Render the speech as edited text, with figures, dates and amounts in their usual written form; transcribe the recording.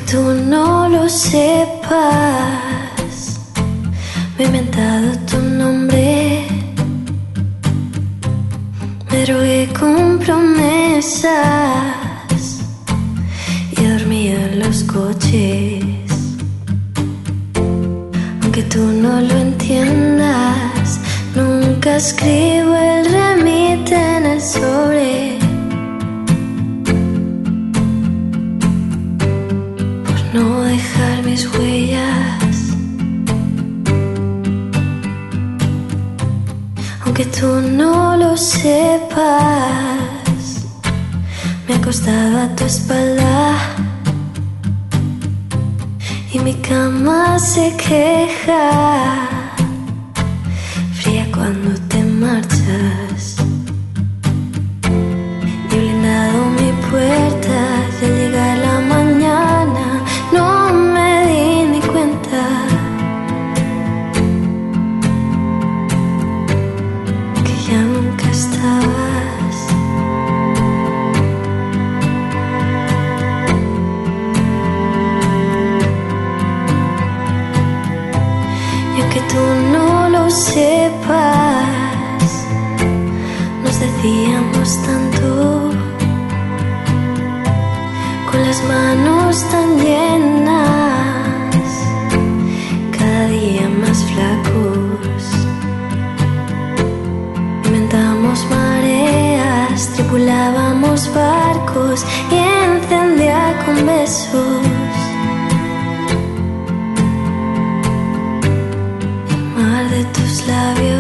tú no lo sepas, me he inventado tu nombre, me drogué con promesas y dormía en los coches. Aunque tú no lo entiendas, nunca escribo el remite en el sobre, por no dejar mis huellas. Aunque tú no lo sepas, me acostaba a tu espalda y mi cama se queja, fría cuando te marchas. Y he blindado mi puerta y al llegar la mañana no me di ni cuenta que ya nunca estabas. Y aunque tú no lo sepas, nos decíamos tanto, con las manos tan llenas, cada día más flacos. Inventamos mareas, tripulábamos barcos y encendía con besos de tus labios.